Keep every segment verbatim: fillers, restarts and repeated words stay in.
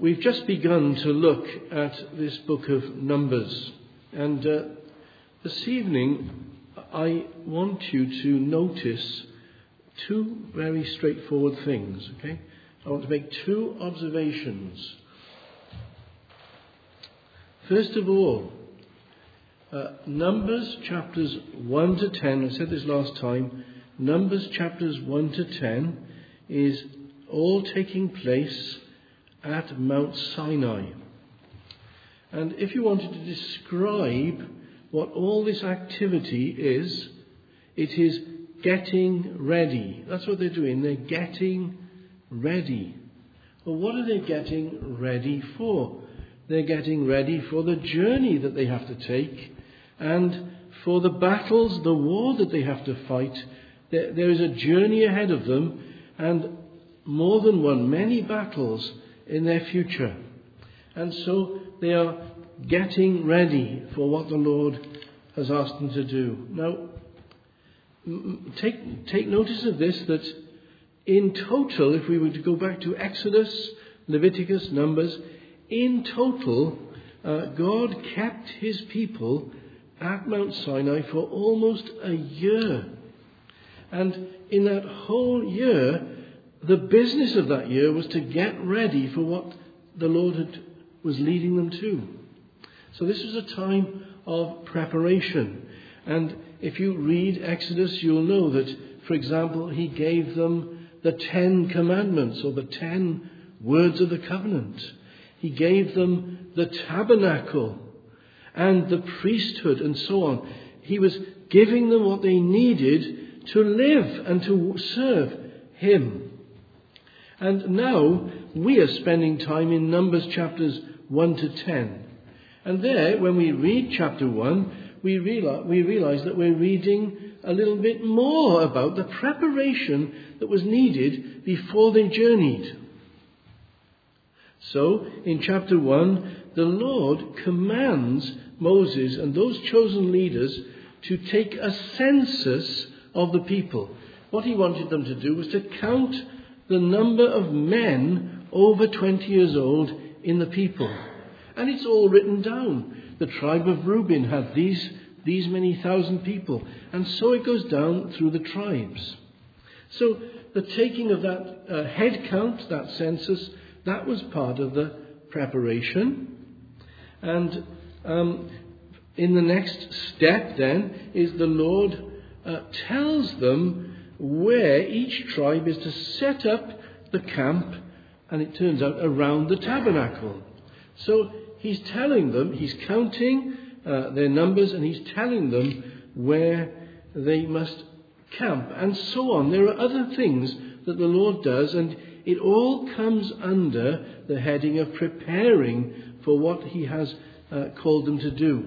We've just begun to look at this book of Numbers, and uh, this evening I want you to notice two very straightforward things, okay? I want to make two observations. First of all, uh, Numbers chapters one to ten, I said this last time, Numbers chapters one to ten is all taking place at Mount Sinai. And if you wanted to describe what all this activity is, it is getting ready. That's what they're doing. They're getting ready. Well, what are they getting ready for? They're getting ready for the journey that they have to take and for the battles, the war that they have to fight. There, there is a journey ahead of them and more than one, many battles in their future. And so they are getting ready for what the Lord has asked them to do. Now, take, take notice of this, that in total, if we were to go back to Exodus, Leviticus, Numbers, in total, uh, God kept his people at Mount Sinai for almost a year. And in that whole year, the business of that year was to get ready for what the Lord had, was leading them to. So this was a time of preparation. And if you read Exodus, you'll know that, for example, he gave them the Ten Commandments or the Ten Words of the Covenant. He gave them the tabernacle and the priesthood and so on. He was giving them what they needed to live and to serve him. And now we are spending time in Numbers chapters one to ten. And there, when we read chapter one, we realize, we realize that we're reading a little bit more about the preparation that was needed before they journeyed. So, in chapter one, the Lord commands Moses and those chosen leaders to take a census of the people. What he wanted them to do was to count the number of men over twenty years old in the people. And it's all written down. The tribe of Reuben had these, these many thousand people. And so it goes down through the tribes. So the taking of that uh, head count, that census, that was part of the preparation. And um, in the next step then is the Lord uh, tells them where each tribe is to set up the camp, and it turns out around the tabernacle. So he's telling them, he's counting uh, their numbers, and he's telling them where they must camp, and so on. There are other things that the Lord does, and it all comes under the heading of preparing for what he has uh, called them to do.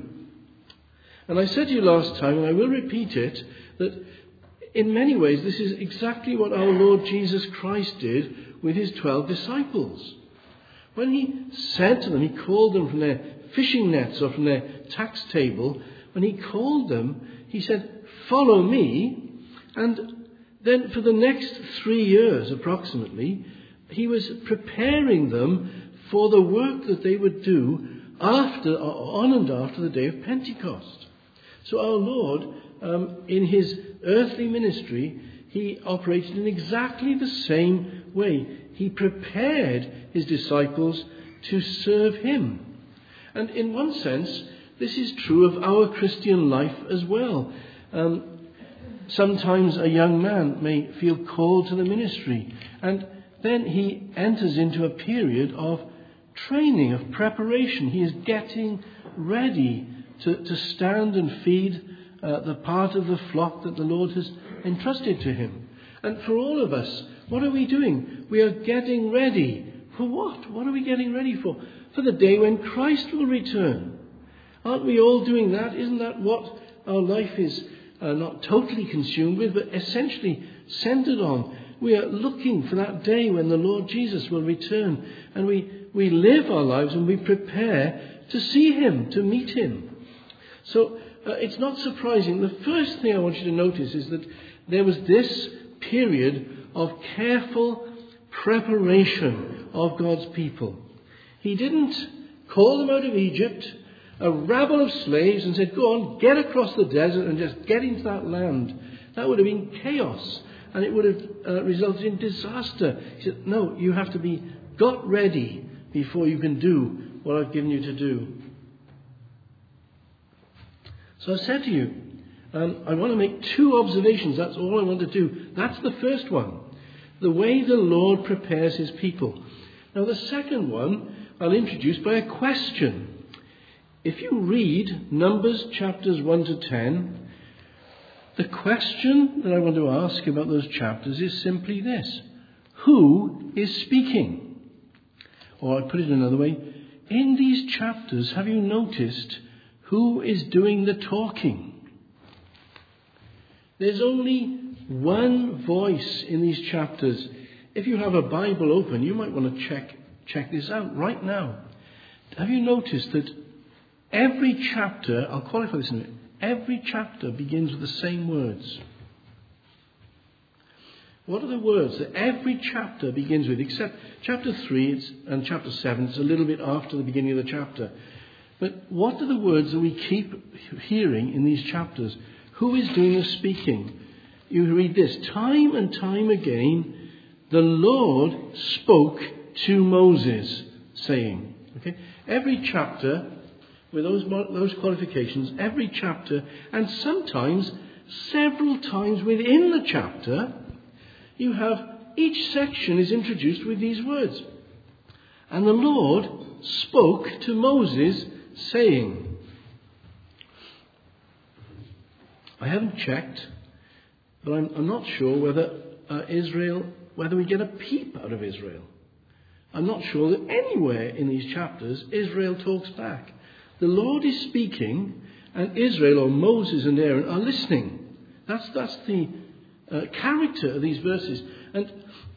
And I said to you last time, and I will repeat it, that in many ways, this is exactly what our Lord Jesus Christ did with his twelve disciples. When he said to them, he called them from their fishing nets or from their tax table. When he called them, he said, "Follow me." And then for the next three years approximately, he was preparing them for the work that they would do after, on and after the day of Pentecost. So our Lord, um, in his earthly ministry, he operated in exactly the same way. He prepared his disciples to serve him. And in one sense, this is true of our Christian life as well. Um, sometimes a young man may feel called to the ministry, and then he enters into a period of training, of preparation. He is getting ready to, to stand and feed uh, the part of the flock that the Lord has entrusted to him. And for all of us, what are we doing? We are getting ready. For what? What are we getting ready for? For the day when Christ will return. Aren't we all doing that? Isn't that what our life is uh, not totally consumed with, but essentially centered on? We are looking for that day when the Lord Jesus will return. And we, we live our lives and we prepare to see him, to meet him. So uh, it's not surprising. The first thing I want you to notice is that there was this period of careful preparation of God's people. He didn't call them out of Egypt, a rabble of slaves, and said, go on, get across the desert and just get into that land. That would have been chaos, and it would have uh, resulted in disaster. He said, no, you have to be got ready before you can do what I've given you to do. So I said to you, um, I want to make two observations. That's all I want to do. That's the first one. The way the Lord prepares his people. Now the second one I'll introduce by a question. If you read Numbers chapters one to ten, the question that I want to ask about those chapters is simply this. Who is speaking? Or I'll put it another way. In these chapters, have you noticed who is doing the talking? There's only one voice in these chapters. If you have a Bible open, you might want to check check this out right now. Have you noticed that every chapter, I'll qualify this in a minute, every chapter begins with the same words? What are the words that every chapter begins with? Except chapter three it's, and chapter seven, it's a little bit after the beginning of the chapter. But what are the words that we keep hearing in these chapters? Who is doing the speaking? You read this, time and time again, the Lord spoke to Moses, saying. Okay, every chapter, with those, those qualifications, every chapter, and sometimes several times within the chapter, you have each section is introduced with these words. And the Lord spoke to Moses, saying. I haven't checked, but I'm, I'm not sure whether uh, Israel, whether we get a peep out of Israel. I'm not sure that anywhere in these chapters Israel talks back. The Lord is speaking, and Israel, or Moses and Aaron, are listening. That's that's the uh, character of these verses. And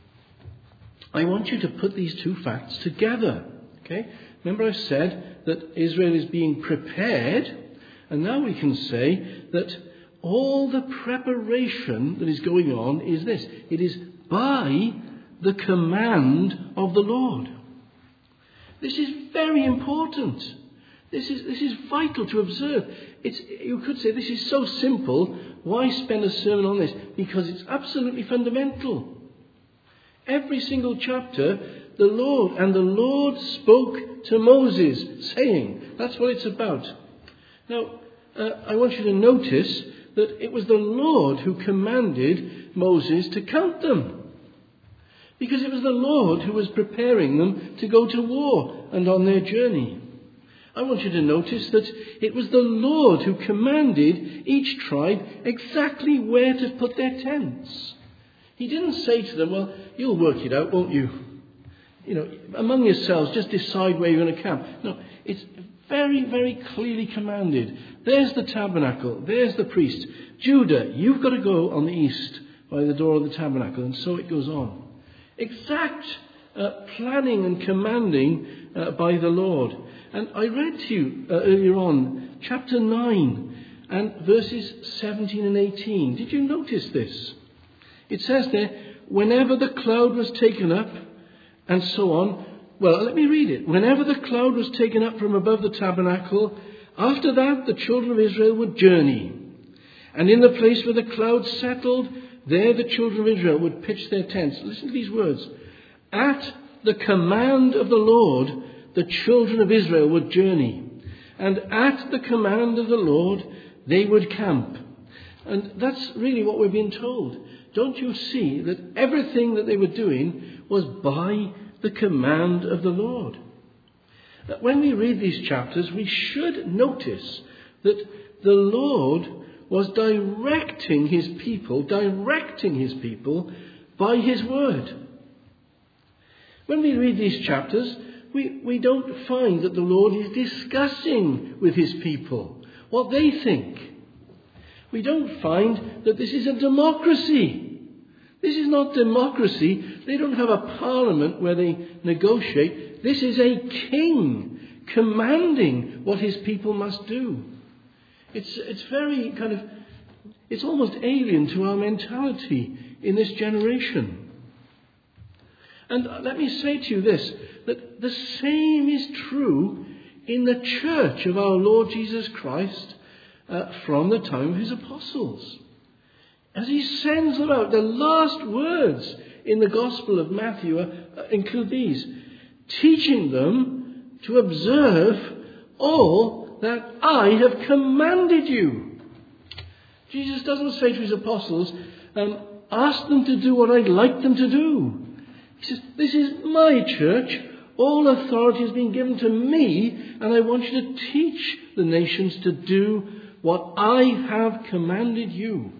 I want you to put these two facts together. Okay? Remember I said that Israel is being prepared, and now we can say that all the preparation that is going on is this. It is by the command of the Lord. This is very important. This is this is vital to observe. It's, you could say this is so simple. Why spend a sermon on this? Because it's absolutely fundamental. Every single chapter, the Lord, and the Lord spoke to Moses, saying. That's what it's about. Now, uh, I want you to notice that it was the Lord who commanded Moses to count them. Because it was the Lord who was preparing them to go to war and on their journey. I want you to notice that it was the Lord who commanded each tribe exactly where to put their tents. He didn't say to them, well, you'll work it out, won't you? You know, among yourselves, just decide where you're going to camp. No, it's very, very clearly commanded. There's the tabernacle. There's the priest. Judah, you've got to go on the east by the door of the tabernacle. And so it goes on. Exact uh, planning and commanding uh, by the Lord. And I read to you uh, earlier on, chapter nine and verses seventeen and eighteen. Did you notice this? It says there, whenever the cloud was taken up, and so on. Well, let me read it. Whenever the cloud was taken up from above the tabernacle, after that the children of Israel would journey. And in the place where the cloud settled, there the children of Israel would pitch their tents. Listen to these words. At the command of the Lord, the children of Israel would journey. And at the command of the Lord, they would camp. And that's really what we're being told. Don't you see that everything that they were doing was by the command of the Lord? When we read these chapters, we should notice that the Lord was directing his people, directing his people by his word. When we read these chapters, we, we don't find that the Lord is discussing with his people what they think. We don't find that this is a democracy. This is not democracy. They don't have a parliament where they negotiate. This is a king commanding what his people must do. It's it's very kind of, it's almost alien to our mentality in this generation. And let me say to you this, that the same is true in the church of our Lord Jesus Christ uh, from the time of his apostles. As he sends them out, the last words in the Gospel of Matthew uh, include these: teaching them to observe all that I have commanded you. Jesus doesn't say to his apostles, um, ask them to do what I'd like them to do. He says, this is my church. All authority has been given to me, and I want you to teach the nations to do what I have commanded you.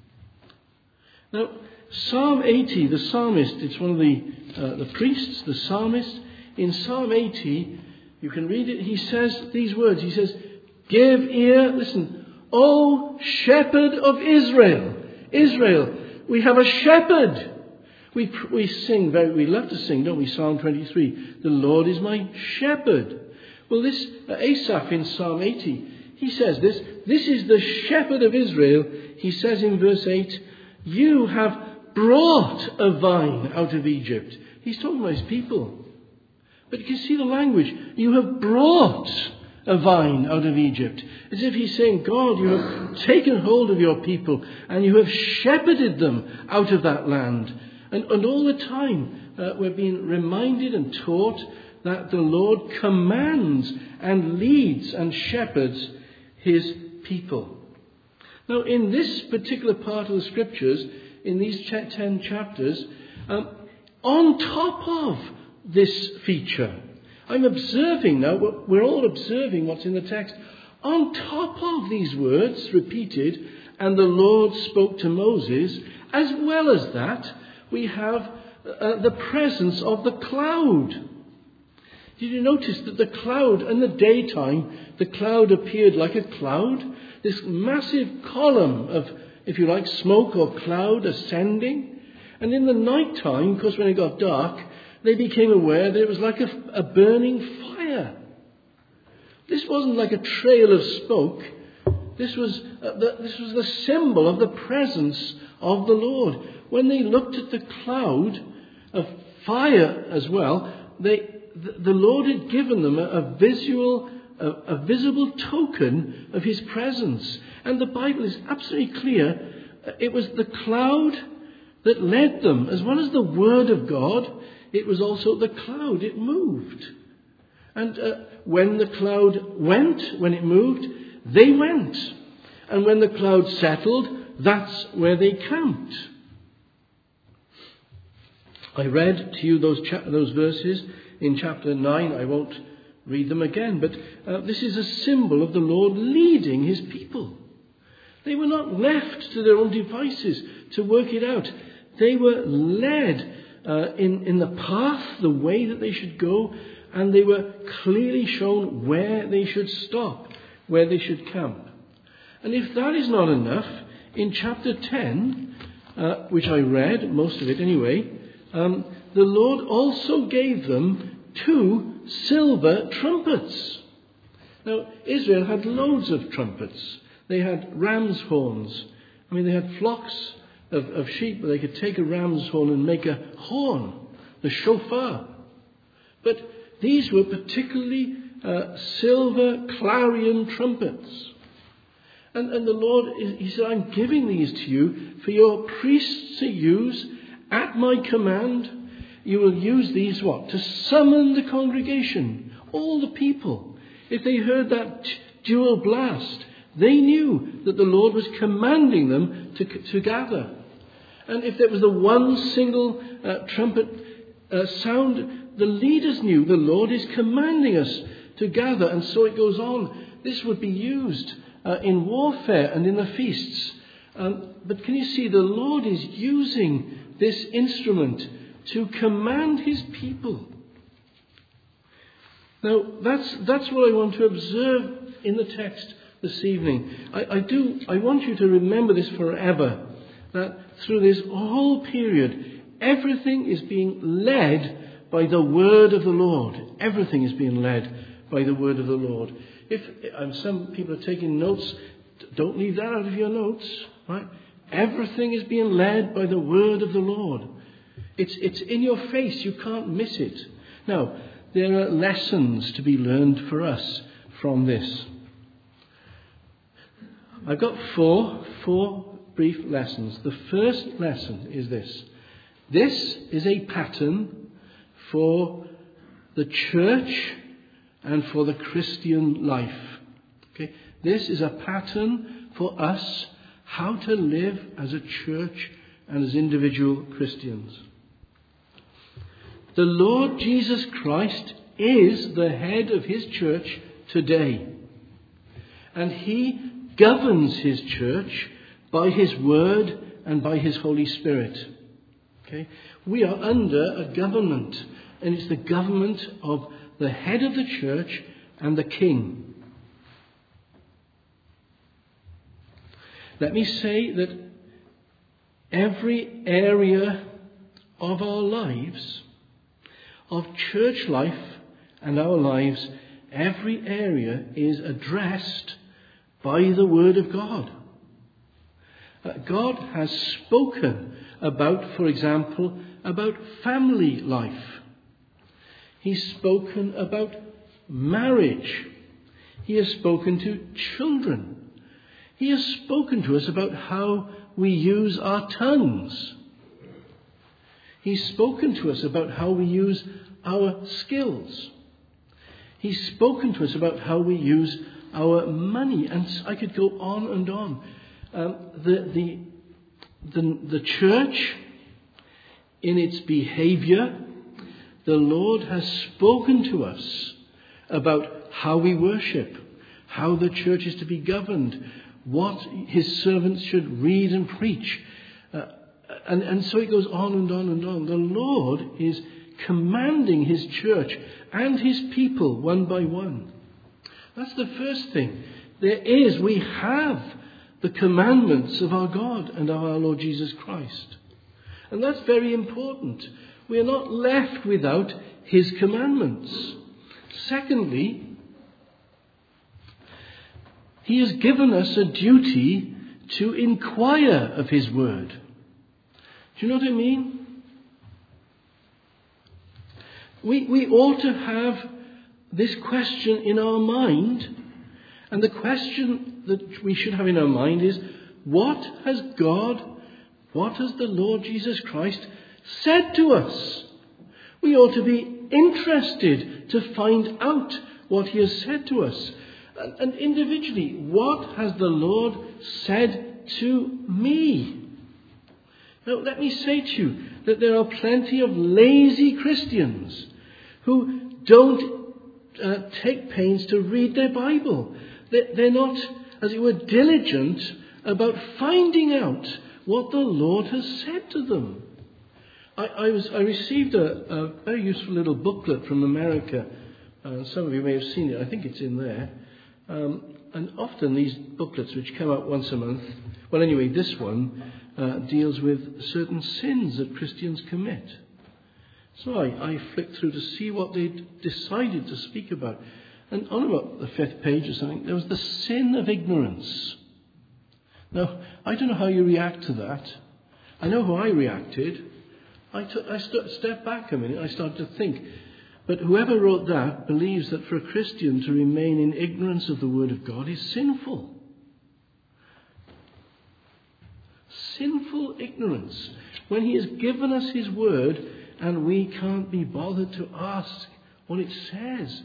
Now, Psalm eighty, the psalmist, it's one of the, uh, the priests, the psalmist. In Psalm eighty, you can read it, he says these words. He says, give ear, listen, O shepherd of Israel. Israel, we have a shepherd. We we sing, very, we love to sing, don't we? Psalm twenty-three, the Lord is my shepherd. Well, this uh, Asaph in Psalm eighty, he says this, this is the shepherd of Israel. He says in verse eight, you have brought a vine out of Egypt. He's talking about his people. But you can see the language. You have brought a vine out of Egypt. As if he's saying, God, you have taken hold of your people and you have shepherded them out of that land. And, and all the time uh, we're being reminded and taught that the Lord commands and leads and shepherds his people. Now, in this particular part of the scriptures, in these ten chapters, um, on top of this feature, I'm observing now, we're all observing what's in the text. On top of these words repeated, and the Lord spoke to Moses, as well as that, we have uh, the presence of the cloud. Did you notice that the cloud, in the daytime, the cloud appeared like a cloud? This massive column of, if you like, smoke or cloud ascending. And in the night time, because when it got dark, they became aware that it was like a, a burning fire. This wasn't like a trail of smoke. This was, uh, the, this was the symbol of the presence of the Lord. When they looked at the cloud of fire as well, they, the, the Lord had given them a, a visual, a, a visible token of his presence. And the Bible is absolutely clear. It was the cloud that led them, as well as the word of God. It was also the cloud. It moved. And uh, when the cloud went, when it moved, they went. And when the cloud settled, that's where they camped. I read to you those cha- those verses in chapter nine. I won't read them again. But uh, this is a symbol of the Lord leading his people. They were not left to their own devices to work it out. They were led uh, in, in the path, the way that they should go. And they were clearly shown where they should stop, where they should camp. And if that is not enough, in chapter ten, uh, which I read, most of it anyway, um, the Lord also gave them two silver trumpets. Now, Israel had loads of trumpets. They had ram's horns. I mean, they had flocks of, of sheep where they could take a ram's horn and make a horn, the shofar. But these were particularly uh, silver clarion trumpets. And, and the Lord, he said, I'm giving these to you for your priests to use at my command. You will use these what? To summon the congregation, all the people. If they heard that t- dual blast, they knew that the Lord was commanding them to, to gather. And if there was the one single uh, trumpet uh, sound, the leaders knew the Lord is commanding us to gather. And so it goes on. This would be used uh, in warfare and in the feasts. Um, but can you see, the Lord is using this instrument to command his people. Now, that's that's what I want to observe in the text this evening. I, I do. I want you to remember this forever, that through this whole period, everything is being led by the word of the Lord. Everything is being led by the word of the Lord. If and some people are taking notes, don't leave that out of your notes, right? Everything is being led by the word of the Lord. It's, it's in your face. You can't miss it. Now, there are lessons to be learned for us from this. I've got four, four brief lessons. The first lesson is this. This is a pattern for the church and for the Christian life. Okay? This is a pattern for us how to live as a church and as individual Christians. The Lord Jesus Christ is the head of his church today. And he governs his church by his word and by his Holy Spirit. Okay? We are under a government, and it's the government of the head of the church and the king. Let me say that every area of our lives, of church life and our lives, every area is addressed by the Word of God. Uh, God has spoken about, for example, about family life. He's spoken about marriage. He has spoken to children. He has spoken to us about how we use our tongues. He's spoken to us about how we use our skills. He's spoken to us about how we use our money. And I could go on and on. Um, the, the, the, the church, in its behavior, the Lord has spoken to us about how we worship, how the church is to be governed, what his servants should read and preach. Uh, and, and so it goes on and on and on. The Lord is commanding his church and his people one by one. That's the first thing. There is, we have the commandments of our God and of our Lord Jesus Christ. And that's very important. We are not left without his commandments. Secondly, he has given us a duty to inquire of his word. Do you know what I mean? We, we ought to have this question in our mind. And the question that we should have in our mind is, what has God, what has the Lord Jesus Christ said to us? We ought to be interested to find out what he has said to us. And, and individually, what has the Lord said to me? Now, let me say to you that there are plenty of lazy Christians who don't uh, take pains to read their Bible. They're, they're not, as it were, diligent about finding out what the Lord has said to them. I, I, was, I received a, a very useful little booklet from America. Uh, some of you may have seen it. I think it's in there. Um, and often these booklets, which come out once a month, well, anyway, this one uh, deals with certain sins that Christians commit. So I, I flicked through to see what they'd decided to speak about. And on about the fifth page or something, there was the sin of ignorance. Now, I don't know how you react to that. I know how I reacted. I, took, I st- stepped back a minute. I started to think. But whoever wrote that believes that for a Christian to remain in ignorance of the Word of God is sinful. Sinful ignorance. When he has given us his Word and we can't be bothered to ask what it says.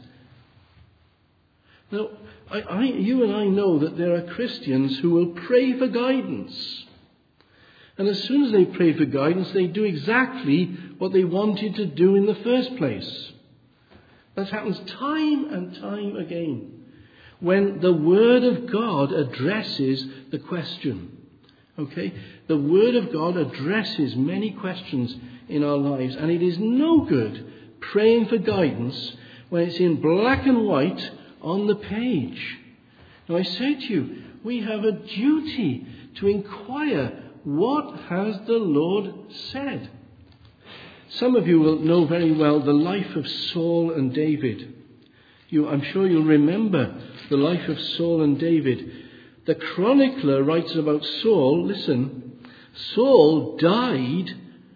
Now, I, I, you and I know that there are Christians who will pray for guidance. And as soon as they pray for guidance, they do exactly what they wanted to do in the first place. That happens time and time again when the Word of God addresses the question. Okay? The Word of God addresses many questions in our lives, and it is no good praying for guidance when it's in black and white on the page. Now I say to you, we have a duty to inquire, what has the Lord said? Some of you will know very well the life of Saul and David. You, I'm sure you'll remember the life of Saul and David. The chronicler writes about Saul, listen, Saul died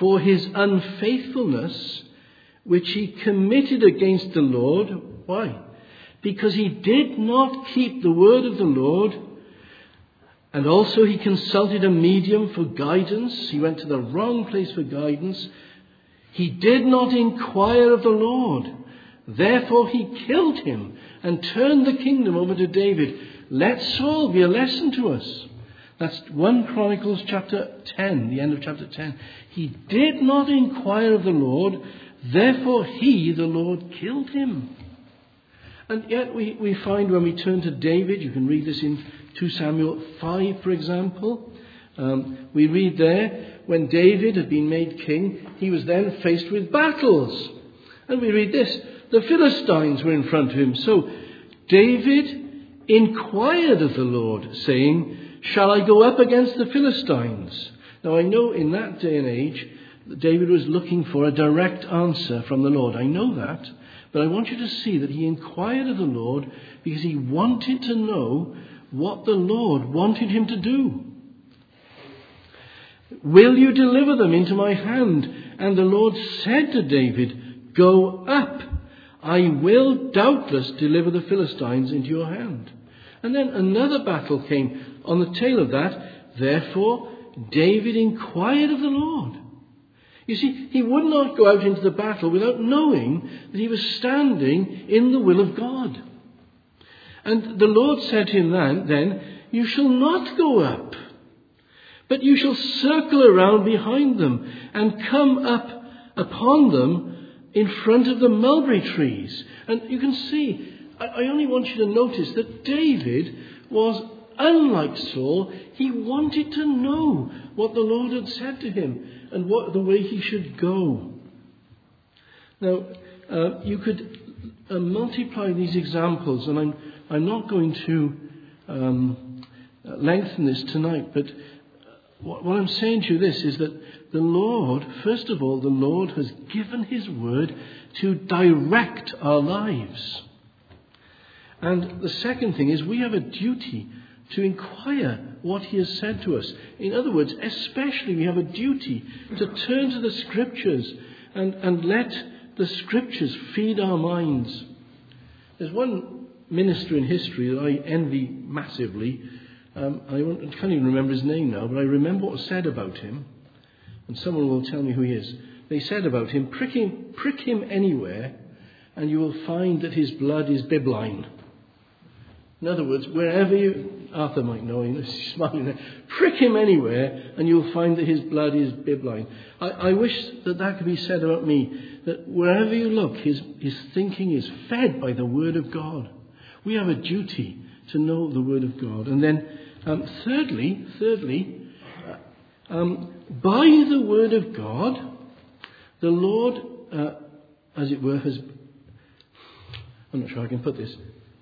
for his unfaithfulness, which he committed against the Lord. Why? Because he did not keep the word of the Lord, and also he consulted a medium for guidance. He went to the wrong place for guidance. He did not inquire of the Lord. Therefore he killed him and turned the kingdom over to David. Let Saul be a lesson to us. That's First Chronicles chapter ten, the end of chapter ten. He did not inquire of the Lord. Therefore he, the Lord, killed him. And yet we, we find when we turn to David, you can read this in Second Samuel five, for example. Um, we read there, when David had been made king, he was then faced with battles. And we read this, the Philistines were in front of him. So David inquired of the Lord, saying, shall I go up against the Philistines? Now I know in that day and age, David was looking for a direct answer from the Lord. I know that. But I want you to see that he inquired of the Lord because he wanted to know what the Lord wanted him to do. Will you deliver them into my hand? And the Lord said to David, go up. I will doubtless deliver the Philistines into your hand. And then another battle came on the tail of that. Therefore, David inquired of the Lord. You see, he would not go out into the battle without knowing that he was standing in the will of God. And the Lord said to him then, then, you shall not go up, but you shall circle around behind them and come up upon them in front of the mulberry trees. And you can see, I, I only want you to notice that David was unlike Saul. He wanted to know what the Lord had said to him and what the way he should go. Now, uh, you could uh, multiply these examples, and I'm I'm not going to um, lengthen this tonight, but what, what I'm saying to you this is that the Lord, first of all, the Lord has given his word to direct our lives. And the second thing is we have a duty to inquire what he has said to us. In other words, especially we have a duty to turn to the scriptures and, and let the scriptures feed our minds. There's one minister in history that I envy massively. Um, I, I can't even remember his name now, but I remember what was said about him. And someone will tell me who he is. They said about him, prick him, prick him anywhere and you will find that his blood is bibline. In other words, wherever you, Arthur might know, he's smiling there, prick him anywhere and you'll find that his blood is bibline. I, I wish that that could be said about me, that wherever you look, his, his thinking is fed by the Word of God. We have a duty to know the Word of God. And then, um, thirdly, thirdly, uh, um, by the Word of God, the Lord, uh, as it were, has, I'm not sure I can put this,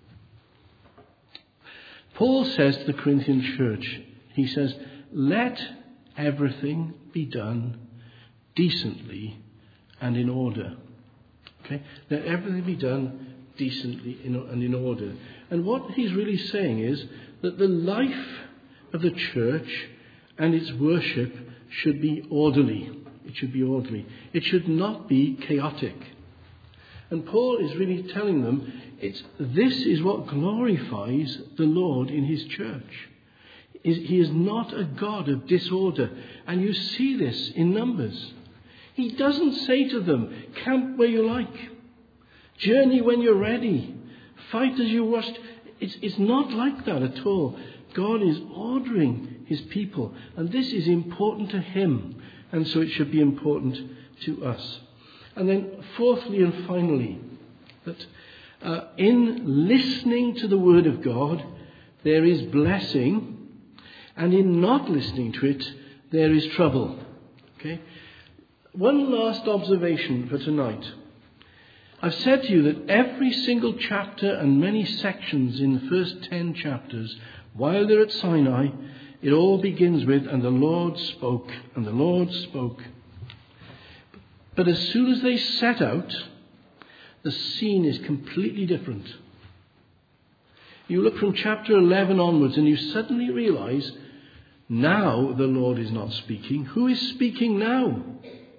Paul says to the Corinthian church, he says, let everything be done decently and in order. Okay? Let everything be done decently and in order. And what he's really saying is that the life of the church and its worship should be orderly. It should be orderly. It should not be chaotic. And Paul is really telling them, it's, this is what glorifies the Lord in his church. He is not a God of disorder. And you see this in Numbers. He doesn't say to them, camp where you like. Journey when you're ready. Fight as you wish. It's, it's not like that at all. God is ordering his people. And this is important to him. And so it should be important to us. And then fourthly and finally, that uh, in listening to the Word of God, there is blessing. And in not listening to it, there is trouble. Okay? One last observation for tonight. I've said to you that every single chapter and many sections in the first ten chapters, while they're at Sinai, it all begins with, and the Lord spoke, and the Lord spoke. But as soon as they set out, the scene is completely different. You look from chapter eleven onwards and you suddenly realize, now the Lord is not speaking. Who is speaking now?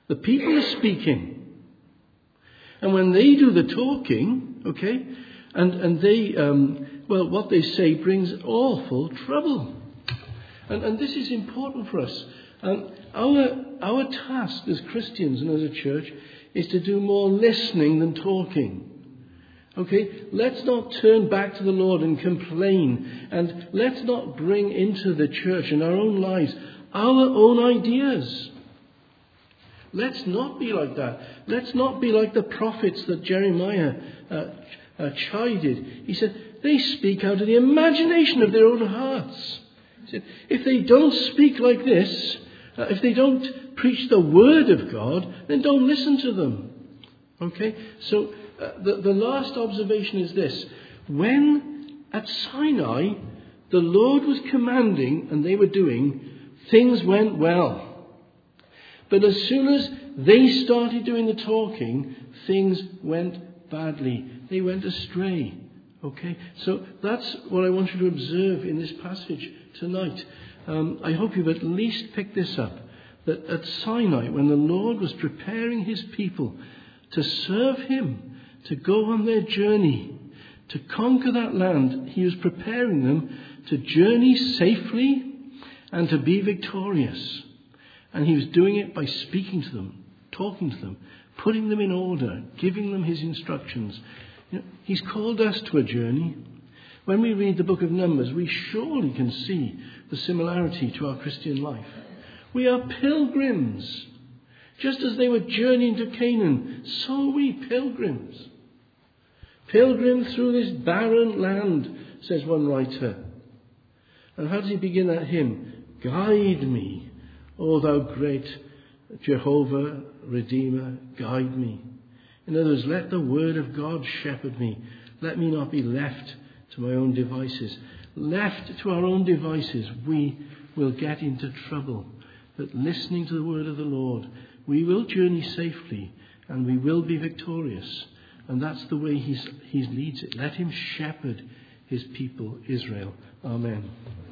The people are speaking. And when they do the talking, okay, and, and they, um, well, what they say brings awful trouble. And, and this is important for us. And our, our task as Christians and as a church is to do more listening than talking. Okay, let's not turn back to the Lord and complain, and let's not bring into the church and our own lives our own ideas. Let's not be like that. Let's not be like the prophets that Jeremiah uh, uh, chided. He said, they speak out of the imagination of their own hearts. He said, if they don't speak like this, uh, if they don't preach the word of God, then don't listen to them. Okay, so Uh, the, the last observation is this. When at Sinai the Lord was commanding and they were doing, things went well. But as soon as they started doing the talking, things went badly. They went astray. Okay, so that's what I want you to observe in this passage tonight. Um, I hope you've at least picked this up. That at Sinai, when the Lord was preparing his people to serve him, to go on their journey, to conquer that land, he was preparing them to journey safely and to be victorious. And he was doing it by speaking to them, talking to them, putting them in order, giving them his instructions. You know, he's called us to a journey. When we read the book of Numbers, we surely can see the similarity to our Christian life. We are pilgrims. Just as they were journeying to Canaan, so are we pilgrims. Pilgrims through this barren land, says one writer. And how does he begin that hymn? Guide me, O thou great Jehovah, Redeemer, guide me. In other words, let the word of God shepherd me. Let me not be left to my own devices. Left to our own devices, we will get into trouble. But listening to the word of the Lord, we will journey safely and we will be victorious. And that's the way he's, he leads it. Let him shepherd his people, Israel. Amen.